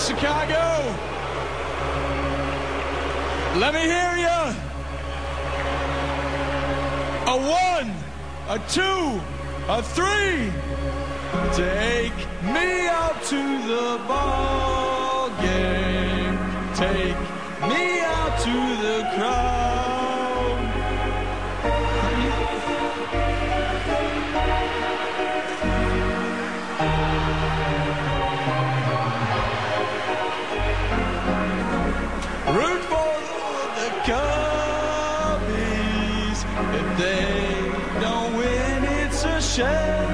Chicago. Let me hear you. A 1, a 2, a 3. Take me out to the ball game. Take me out to the crowd. Root for the Cubbies. If they don't win, it's a shame.